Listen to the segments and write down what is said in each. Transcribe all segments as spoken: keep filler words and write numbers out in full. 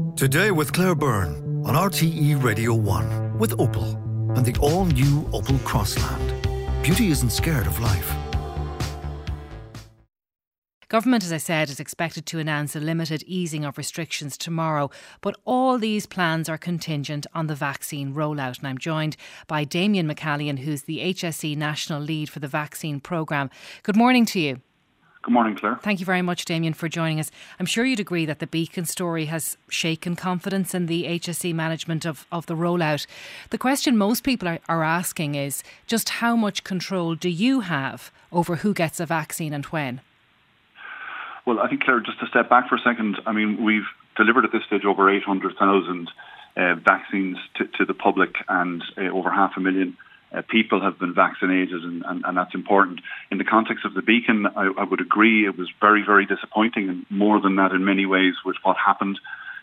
Today with Claire Byrne on R T E Radio one with Opel and the all-new Opel Crossland. Beauty isn't scared of life. Government, as I said, is expected to announce a limited easing of restrictions tomorrow, but all these plans are contingent on the vaccine rollout. And I'm joined by Damien McCallion, who's the H S E National Lead for the vaccine programme. Good morning to you. Good morning, Claire. Thank you very much, Damien, for joining us. I'm sure you'd agree that the Beacon story has shaken confidence in the H S E management of, of the rollout. The question most people are, are asking is just how much control do you have over who gets a vaccine and when? Well, I think, Claire, just to step back for a second, I mean, we've delivered at this stage over eight hundred thousand uh, vaccines to, to the public, and uh, over half a million Uh, people have been vaccinated, and, and, and that's important. In the context of the Beacon, I, I would agree it was very, very disappointing, and more than that in many ways with what happened.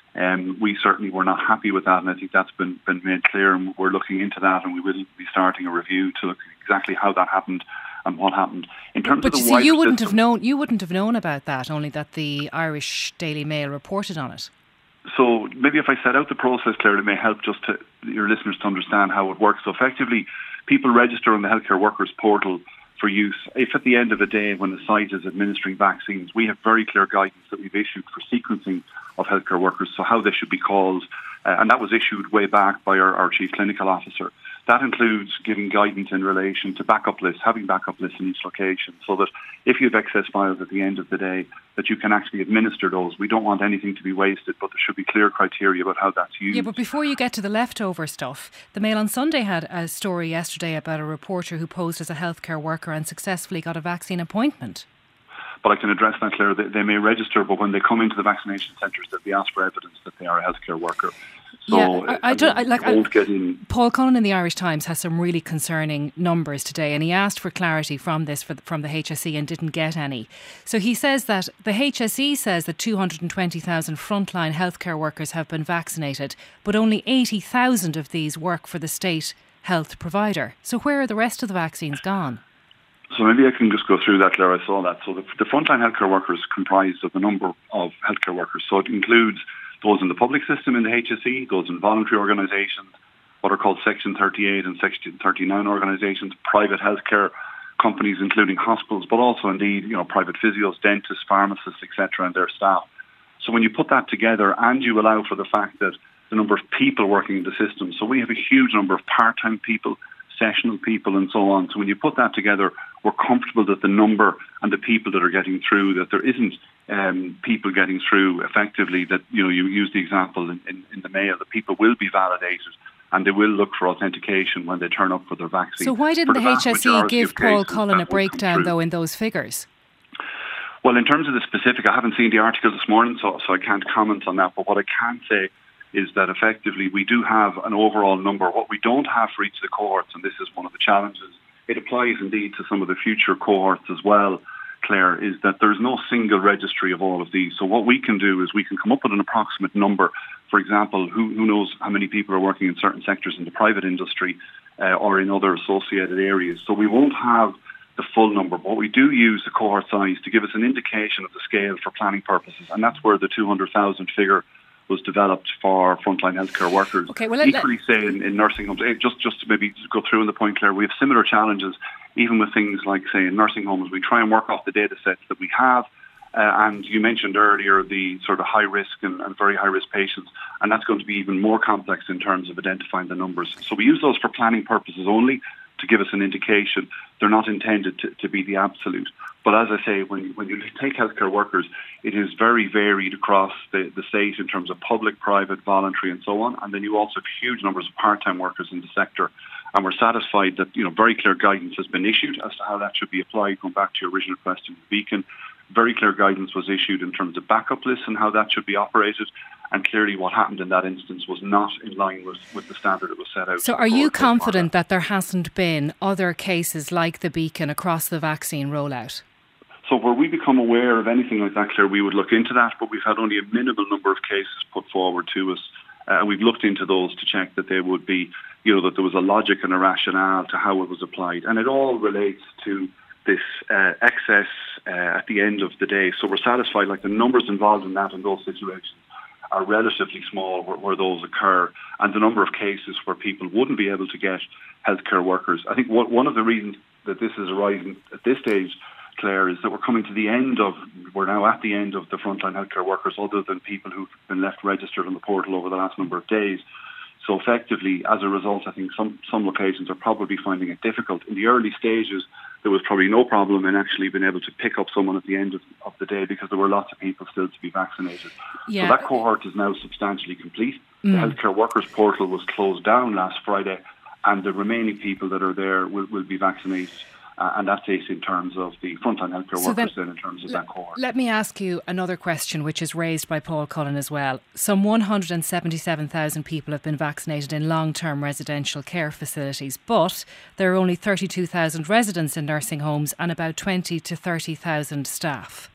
Um, we certainly were not happy with that, and I think that's been, been made clear, and we're looking into that, and we will be starting a review to look at exactly how that happened and what happened. In terms but of you the see, you wouldn't system, have known. You wouldn't have known about that, only that the Irish Daily Mail reported on it. So maybe if I set out the process, Claire, it may help just to your listeners to understand how it works. So effectively, people register on the Healthcare Workers portal for use. If at the end of the day, when the site is administering vaccines, we have very clear guidance that we've issued for sequencing of healthcare workers, so how they should be called, uh, and that was issued way back by our, our Chief Clinical Officer. That includes giving guidance in relation to backup lists, having backup lists in each location, so that if you have excess files at the end of the day, that you can actually administer those. We don't want anything to be wasted, but there should be clear criteria about how that's used. Yeah, but before you get to the leftover stuff, the Mail on Sunday had a story yesterday about a reporter who posed as a healthcare worker and successfully got a vaccine appointment. But I can address that, Claire. They, they may register, but when they come into the vaccination centres, they'll be asked for evidence that they are a healthcare worker. So yeah, I, I don't I, like. I, get in. Paul Cullen in the Irish Times has some really concerning numbers today, and he asked for clarity from this for, from the H S E and didn't get any. So he says that the H S E says that two hundred twenty thousand frontline healthcare workers have been vaccinated, but only eighty thousand of these work for the state health provider. So where are the rest of the vaccines gone? So maybe I can just go through that, Claire. I saw that. So the, the frontline healthcare workers comprised of a number of healthcare workers. So it includes those in the public system in the H S E, those in voluntary organisations, what are called Section thirty-eight and Section thirty-nine organisations, private healthcare companies, including hospitals, but also indeed, you know, private physios, dentists, pharmacists, et cetera, and their staff. So when you put that together and you allow for the fact that the number of people working in the system, so we have a huge number of part-time people, sessional people and so on. So when you put that together, we're comfortable that the number and the people that are getting through, that there isn't um, people getting through effectively, that, you know, you use the example in, in, in the Mail, that people will be validated and they will look for authentication when they turn up for their vaccine. So why didn't the, the H S E give Paul Cullen a breakdown, though, in those figures? Well, in terms of the specific, I haven't seen the article this morning, so, so I can't comment on that. But what I can say is that effectively we do have an overall number. What we don't have for each of the cohorts, and this is one of the challenges, it applies indeed to some of the future cohorts as well, Claire, is that there's no single registry of all of these. So what we can do is we can come up with an approximate number. For example, who, who knows how many people are working in certain sectors in the private industry uh, or in other associated areas. So we won't have the full number, but we do use the cohort size to give us an indication of the scale for planning purposes, and that's where the two hundred thousand figure was developed for frontline healthcare workers. Okay, well, equally, say in, in nursing homes, just just to maybe go through in the point, Claire, we have similar challenges, even with things like, say, in nursing homes. We try and work off the data sets that we have, uh, and you mentioned earlier the sort of high risk and, and very high risk patients, and that's going to be even more complex in terms of identifying the numbers. So we use those for planning purposes only, to give us an indication. They're not intended to, to be the absolute. But as I say, when, when you take healthcare workers, it is very varied across the, the state in terms of public, private, voluntary and so on. And then you also have huge numbers of part-time workers in the sector. And we're satisfied that, you know, very clear guidance has been issued as to how that should be applied. Going back to your original question, Beacon, very clear guidance was issued in terms of backup lists and how that should be operated. And clearly what happened in that instance was not in line with, with the standard that was set out. So are you confident that there hasn't been other cases like the Beacon across the vaccine rollout? So where we become aware of anything like that, Claire, we would look into that, but we've had only a minimal number of cases put forward to us. Uh, and we've looked into those to check that they would be, you know, that there was a logic and a rationale to how it was applied. And it all relates to this uh, excess uh, at the end of the day. So we're satisfied, like the numbers involved in that in those situations are relatively small where, where those occur, and the number of cases where people wouldn't be able to get healthcare workers. I think what, one of the reasons that this is arising at this stage, Claire, is that we're coming to the end of, we're now at the end of the frontline healthcare workers, other than people who've been left registered on the portal over the last number of days. So effectively, as a result, I think some, some locations are probably finding it difficult. In the early stages, there was probably no problem in actually being able to pick up someone at the end of, of the day, because there were lots of people still to be vaccinated. Yeah. So that cohort is now substantially complete. Mm. The healthcare workers portal was closed down last Friday, and the remaining people that are there will, will be vaccinated. Uh, and that's it in terms of the frontline healthcare so workers, then, then in terms of l- that cohort. Let me ask you another question, which is raised by Paul Cullen as well. Some one hundred seventy-seven thousand people have been vaccinated in long-term residential care facilities, but there are only thirty-two thousand residents in nursing homes and about twenty to thirty thousand staff.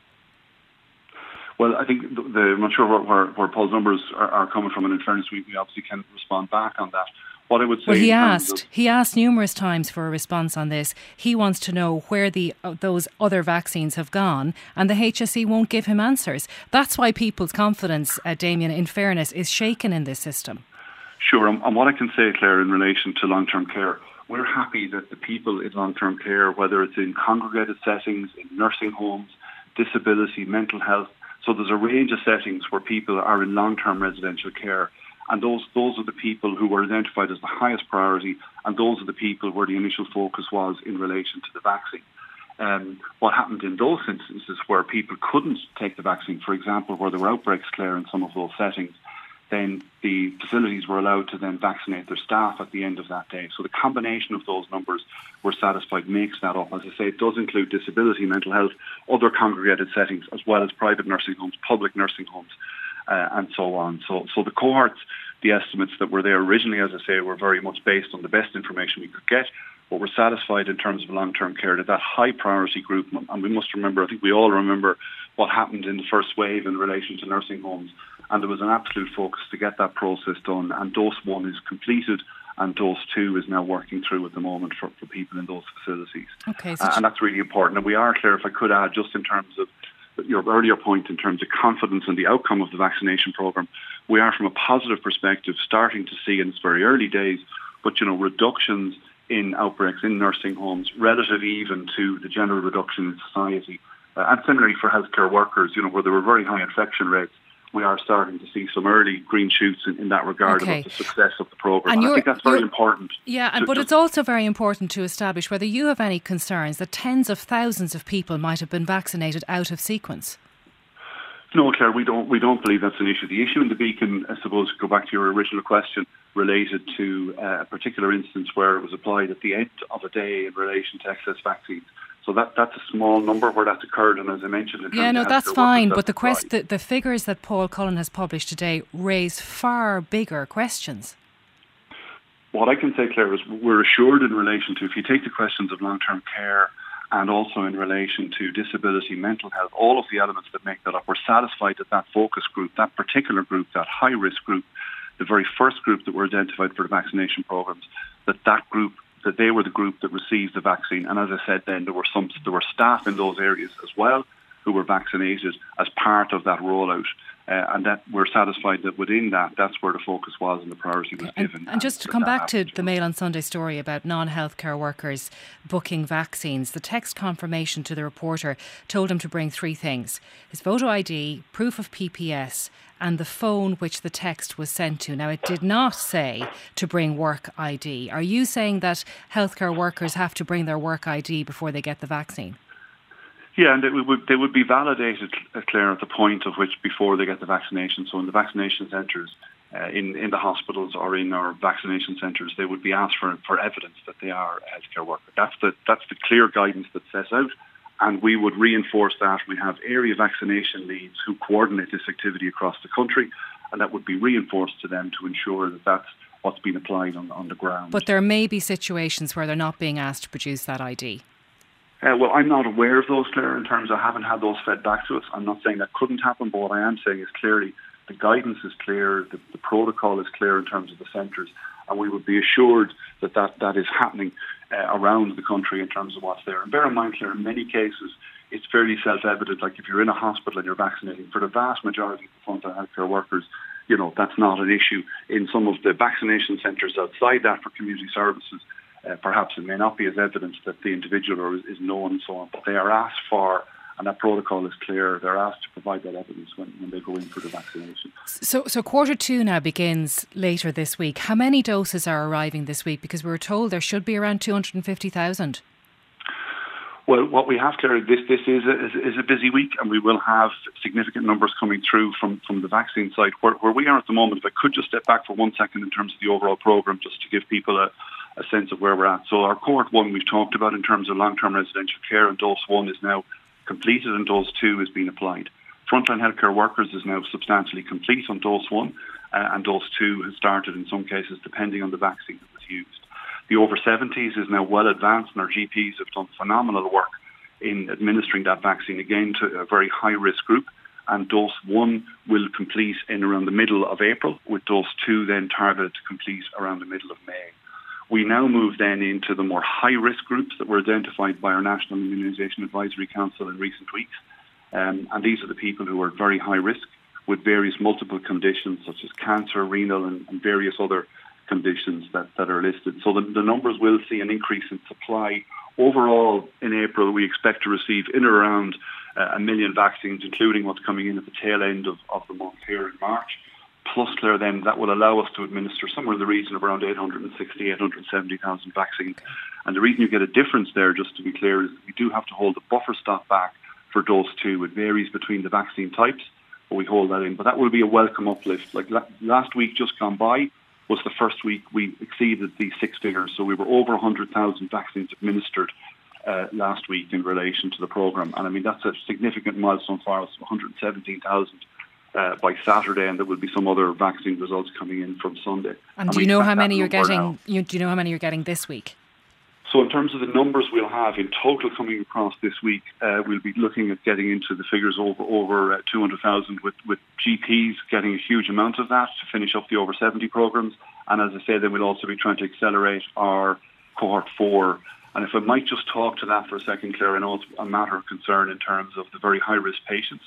Well, I think the, the, I'm not sure where, where, where Paul's numbers are, are coming from, and in fairness, we, we obviously can respond back on that. What I would say, well, he in terms asked. of, he asked numerous times for a response on this. He wants to know where the uh, those other vaccines have gone, and the H S E won't give him answers. That's why people's confidence, uh, Damien, in fairness, is shaken in this system. Sure, and, and what I can say, Claire, in relation to long-term care, we're happy that the people in long-term care, whether it's in congregated settings, in nursing homes, disability, mental health, so there's a range of settings where people are in long-term residential care. And those those are the people who were identified as the highest priority, and those are the people where the initial focus was in relation to the vaccine. Um, what happened in those instances where people couldn't take the vaccine, for example, where there were outbreaks, Claire, in some of those settings, then the facilities were allowed to then vaccinate their staff at the end of that day. So the combination of those numbers, we're satisfied, makes that up. As I say, it does include disability, mental health, other congregated settings, as well as private nursing homes, public nursing homes, Uh, and so on. So so the cohorts, the estimates that were there originally, as I say, were very much based on the best information we could get. But we're satisfied in terms of long-term care that that high priority group, and we must remember, I think we all remember what happened in the first wave in relation to nursing homes, and there was an absolute focus to get that process done, and dose one is completed, and dose two is now working through at the moment for, for people in those facilities. Okay, so uh, and that's really important. And we are, Claire, if I could add, just in terms of your earlier point in terms of confidence in the outcome of the vaccination programme, we are, from a positive perspective, starting to see, in its very early days, but, you know, reductions in outbreaks in nursing homes, relative even to the general reduction in society. Uh, and similarly for healthcare workers, you know, where there were very high infection rates, we are starting to see some early green shoots in, in that regard okay. about the success of the programme. And, and I think that's very important. Yeah, and, to, but to, it's also very important to establish whether you have any concerns that tens of thousands of people might have been vaccinated out of sequence. No, Claire, we don't we don't believe that's an issue. The issue in the Beacon, I suppose, to go back to your original question, related to uh, a particular instance where it was applied at the end of a day in relation to excess vaccines. So that that's a small number where that's occurred, and as I mentioned, in yeah, no, that's fine. But the quest, the, the figures that Paul Cullen has published today raise far bigger questions. What I can say, Claire, is we're assured in relation to, if you take the questions of long-term care and also in relation to disability, mental health, all of the elements that make that up, we're satisfied that that focus group, that particular group, that high-risk group, the very first group that were identified for the vaccination programs, that that group, that they were the group that received the vaccine. And as I said then, there were some, there were staff in those areas as well who were vaccinated as part of that rollout. Uh, and that we're satisfied that within that, that's where the focus was and the priority was and, given. And just to come back to the Mail on Sunday story about non-healthcare workers booking vaccines, the text confirmation to the reporter told him to bring three things: his photo I D, proof of P P S, and the phone which the text was sent to. Now, it did not say to bring work I D. Are you saying that healthcare workers have to bring their work I D before they get the vaccine? Yeah, and they would they would be validated, Claire, at the point of which before they get the vaccination. So in the vaccination centres, uh, in in the hospitals or in our vaccination centres, they would be asked for for evidence that they are a healthcare worker. That's the that's the clear guidance that sets out, and we would reinforce that. We have area vaccination leads who coordinate this activity across the country, and that would be reinforced to them to ensure that that's what's being applied on on the ground. But there may be situations where they're not being asked to produce that I D. Uh, well, I'm not aware of those, Claire, in terms of I haven't had those fed back to us. I'm not saying that couldn't happen, but what I am saying is clearly the guidance is clear, the, the protocol is clear in terms of the centres, and we would be assured that that, that is happening uh, around the country in terms of what's there. And bear in mind, Claire, in many cases, it's fairly self-evident. Like if you're in a hospital and you're vaccinating, for the vast majority of the frontline healthcare workers, you know, that's not an issue. In some of the vaccination centres outside that for community services, uh, perhaps it may not be as evident that the individual is, is known and so on, but they are asked for, and that protocol is clear, they're asked to provide that evidence when, when they go in for the vaccination. So, so quarter two now begins later this week. How many doses are arriving this week? Because we were told there should be around two hundred fifty thousand. Well, what we have, Claire, this this is a, is a busy week, and we will have significant numbers coming through from, from the vaccine side. Where, where we are at the moment, if I could just step back for one second in terms of the overall programme, just to give people a, a sense of where we're at. So our cohort one we've talked about in terms of long-term residential care, and dose one is now completed and dose two is being applied. Frontline healthcare workers is now substantially complete on dose one, uh, and dose two has started in some cases depending on the vaccine that was used. The over seventies is now well advanced, and our G Ps have done phenomenal work in administering that vaccine, again, to a very high-risk group. And dose one will complete in around the middle of April, with dose two then targeted to complete around the middle of May. We now move then into the more high-risk groups that were identified by our National Immunisation Advisory Council in recent weeks. Um, and these are the people who are very high risk with various multiple conditions such as cancer, renal and, and various other conditions that, that are listed. So the, the numbers will see an increase in supply. Overall, in April, we expect to receive in or around uh, a million vaccines, including what's coming in at the tail end of, of the month here in March. Plus, Claire, then that will allow us to administer somewhere in the region of around eight hundred sixty, eight hundred seventy thousand vaccines. And the reason you get a difference there, just to be clear, is we do have to hold the buffer stock back for dose two. It varies between the vaccine types, but we hold that in. But that will be a welcome uplift. Like la- last week just gone by was the first week we exceeded the six figures. So we were over one hundred thousand vaccines administered uh, last week in relation to the programme. And I mean, that's a significant milestone for us, one hundred seventeen thousand uh, by Saturday, and there will be some other vaccine results coming in from Sunday. And, and do we you know how many you're getting? You, do you know how many you're getting this week? So in terms of the numbers we'll have in total coming across this week, uh, we'll be looking at getting into the figures over over uh, two hundred thousand, with, with G Ps getting a huge amount of that to finish up the over seventy programmes. And as I say, then we'll also be trying to accelerate our cohort four. And if I might just talk to that for a second, Claire, I know it's a matter of concern in terms of the very high-risk patients.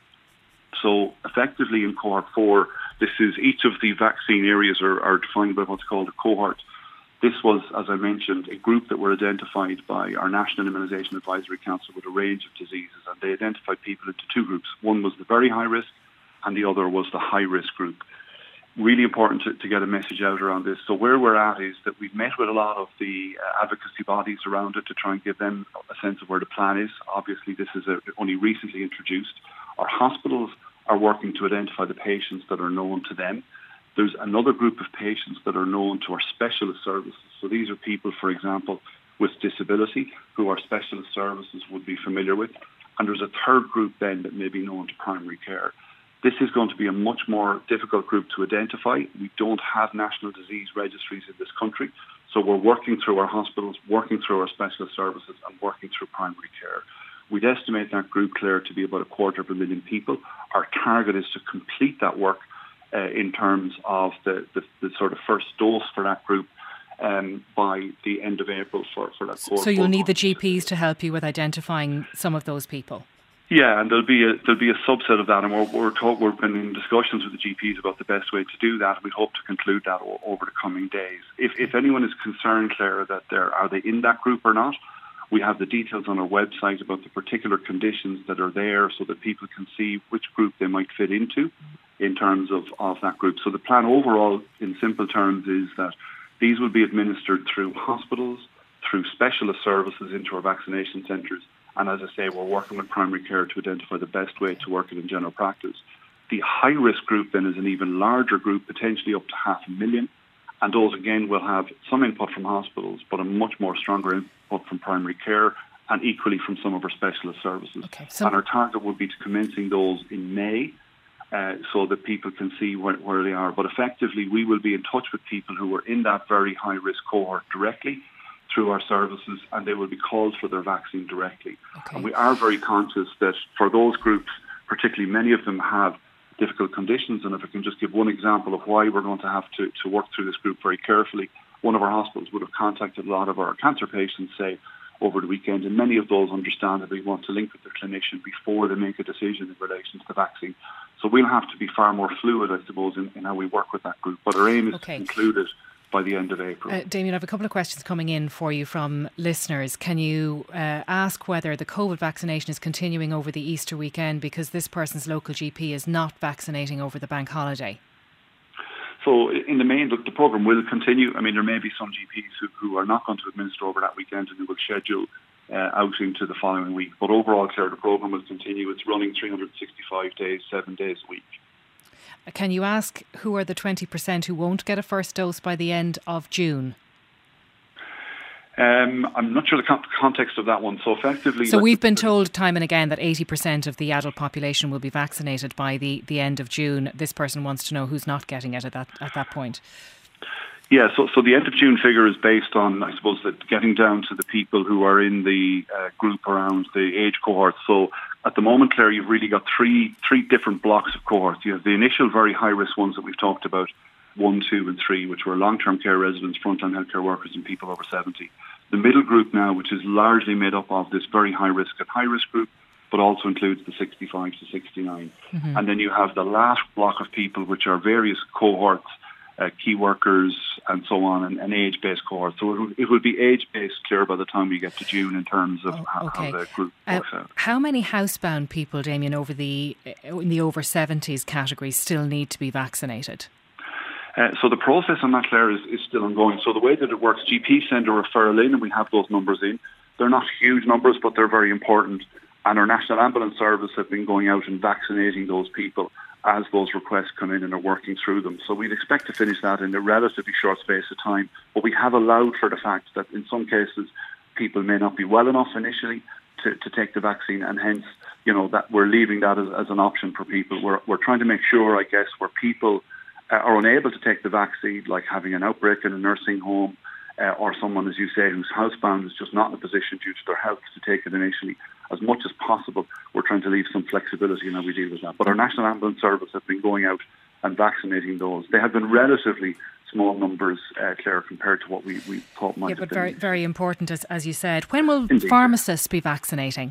So effectively in cohort four, this is each of the vaccine areas are, are defined by what's called a cohort. This was, as I mentioned, a group that were identified by our National Immunisation Advisory Council with a range of diseases, and they identified people into two groups. One was the very high risk, and the other was the high risk group. Really important to, to get a message out around this. So where we're at is that we've met with a lot of the uh, advocacy bodies around it to try and give them a sense of where the plan is. Obviously, this is a, only recently introduced. Our hospitals are working to identify the patients that are known to them. There's another group of patients that are known to our specialist services. So these are people, for example, with disability who our specialist services would be familiar with. And there's a third group then that may be known to primary care. This is going to be a much more difficult group to identify. We don't have national disease registries in this country. So we're working through our hospitals, working through our specialist services and working through primary care. We'd estimate that group, Claire, to be about a quarter of a million people. Our target is to complete that work Uh, in terms of the, the, the sort of first dose for that group um, by the end of April for, for that cohort. So you'll need the G Ps to help you with identifying some of those people? Yeah, and there'll be a, there'll be a subset of that, and we're, we're, talk, we're in discussions with the G Ps about the best way to do that. We hope to conclude that o- over the coming days. If, if anyone is concerned, Claire, that they're, are they in that group or not, we have the details on our website about the particular conditions that are there so that people can see which group they might fit into in terms of, of that group. So the plan overall, in simple terms, is that these will be administered through hospitals, through specialist services into our vaccination centres. And as I say, we're working with primary care to identify the best way to work it in general practice. The high-risk group then is an even larger group, potentially up to half a million. And those, again, will have some input from hospitals, but a much more stronger input from primary care and equally from some of our specialist services. Okay, so and our target would be to commencing those in May uh, so that people can see where, where they are. But effectively, we will be in touch with people who are in that very high-risk cohort directly through our services, and they will be called for their vaccine directly. Okay. And we are very conscious that for those groups, particularly many of them have difficult conditions. And if I can just give one example of why we're going to have to, to work through this group very carefully, one of our hospitals would have contacted a lot of our cancer patients, say, over the weekend, and many of those understandably want to link with their clinician before they make a decision in relation to the vaccine. So we'll have to be far more fluid, I suppose, in, in how we work with that group. But our aim is okay. to conclude it by the end of April. Uh, Damien, I have a couple of questions coming in for you from listeners. Can you uh, ask whether the COVID vaccination is continuing over the Easter weekend because this person's local G P is not vaccinating over the bank holiday? So in the main, look, the programme will continue. I mean, there may be some G Ps who, who are not going to administer over that weekend and who will schedule uh, out into the following week. But overall, Claire, the programme will continue. It's running three hundred sixty-five days, seven days a week. Can you ask who are the twenty percent who won't get a first dose by the end of June? Um, I'm not sure the con- context of that one. So effectively... So we've been told time and again that eighty percent of the adult population will be vaccinated by the, the end of June. This person wants to know who's not getting it at that at that point. Yeah, so so the end of June figure is based on, I suppose, that getting down to the people who are in the uh, group around the age cohort. So at the moment, Claire, you've really got three three different blocks of cohorts. You have the initial very high-risk ones that we've talked about, one, two and three, which were long-term care residents, frontline healthcare workers and people over seventy. The middle group now, which is largely made up of this very high-risk and high-risk group, but also includes the sixty-five to sixty-nine. Mm-hmm. And then you have the last block of people, which are various cohorts, uh, key workers and so on, and, and age-based cohorts. So it will, it will be age-based, Claire, by the time we get to June in terms of oh, okay. how, how the group works uh, out. How many housebound people, Damien, over the in the over seventies category still need to be vaccinated? Uh, so the process on that, Claire, is, is still ongoing. So the way that it works, G Ps send a referral in and we have those numbers in. They're not huge numbers, but they're very important. And our National Ambulance Service have been going out and vaccinating those people as those requests come in and are working through them. So we'd expect to finish that in a relatively short space of time. But we have allowed for the fact that in some cases people may not be well enough initially to, to take the vaccine, and hence, you know, that we're leaving that as, as an option for people. We're, we're trying to make sure, I guess, where people are unable to take the vaccine, like having an outbreak in a nursing home, uh, or someone, as you say, who's housebound is just not in a position due to their health to take it initially. As much as possible, we're trying to leave some flexibility in how we deal with that. But our National Ambulance Service have been going out and vaccinating those. They have been relatively small numbers, uh, Claire, compared to what we, we thought might yeah, have but been. very, very important, as, as you said. When will Indeed. pharmacists be vaccinating?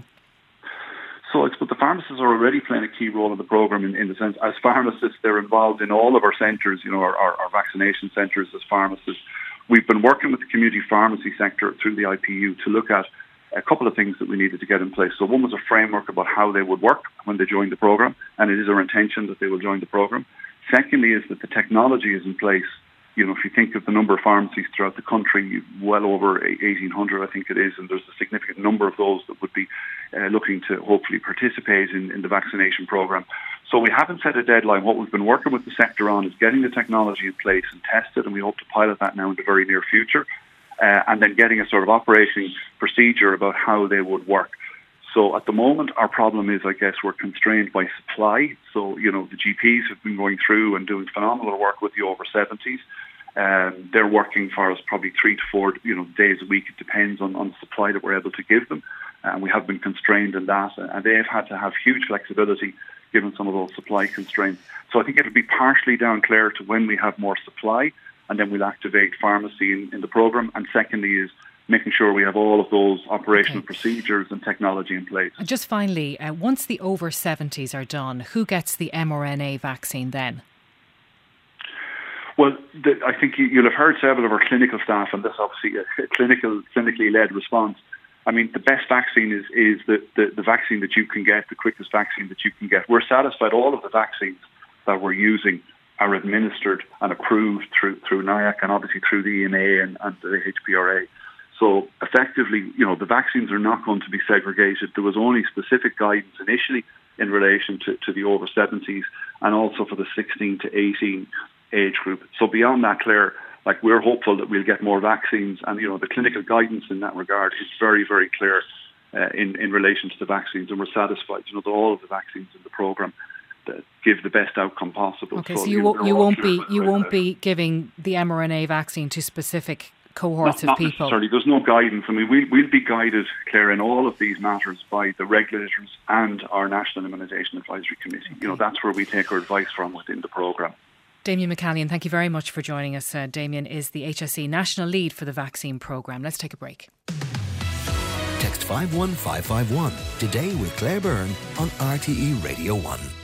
So I suppose the pharmacists are already playing a key role in the programme in, in the sense, as pharmacists, they're involved in all of our centres, you know, our, our, our vaccination centres as pharmacists. We've been working with the community pharmacy sector through the I P U to look at a couple of things that we needed to get in place. So one was a framework about how they would work when they joined the programme, and it is our intention that they will join the programme. Secondly is that the technology is in place. You know, if you think of the number of pharmacies throughout the country, well over eighteen hundred, I think it is, and there's a significant number of those that would be uh, looking to hopefully participate in, in the vaccination programme. So we haven't set a deadline. What we've been working with the sector on is getting the technology in place and tested, and we hope to pilot that now in the very near future, uh, and then getting a sort of operating procedure about how they would work. So at the moment, our problem is, I guess, we're constrained by supply. So, you know, the G Ps have been going through and doing phenomenal work with the over seventies. Um, they're working for us probably three to four, you know, days a week. It depends on, on the supply that we're able to give them. And we have been constrained in that. And they've had to have huge flexibility given some of those supply constraints. So I think it'll be partially down, Claire, to when we have more supply, and then we'll activate pharmacy in, in the programme. And secondly is making sure we have all of those operational okay. procedures and technology in place. And just finally, uh, once the over seventies are done, who gets the mRNA vaccine then? Well, the, I think you, you'll have heard several of our clinical staff, and this obviously a, a clinical, clinically led response. I mean, the best vaccine is, is the, the, the vaccine that you can get, the quickest vaccine that you can get. We're satisfied all of the vaccines that we're using are administered and approved through through N I A C and obviously through the E M A and, and the H P R A. So effectively, you know, the vaccines are not going to be segregated. There was only specific guidance initially in relation to, to the over seventies and also for the sixteen to eighteen age group. So beyond that, Claire, like we're hopeful that we'll get more vaccines, and you know the clinical guidance in that regard is very, very clear uh, in in relation to the vaccines, and we're satisfied, you know, that all of the vaccines in the programme that give the best outcome possible. Okay, so, so you won't you won't be you won't be giving the mRNA vaccine to specific cohorts not, of not people? Necessarily. There's no guidance. I mean, we'll, we'll be guided, Claire, in all of these matters by the regulators and our National Immunisation Advisory Committee. Okay. You know, that's where we take our advice from within the programme. Damien McCallion, thank you very much for joining us. Uh, Damien is the H S E National Lead for the vaccine programme. Let's take a break. Text five one five five one today with Claire Byrne on R T E Radio one.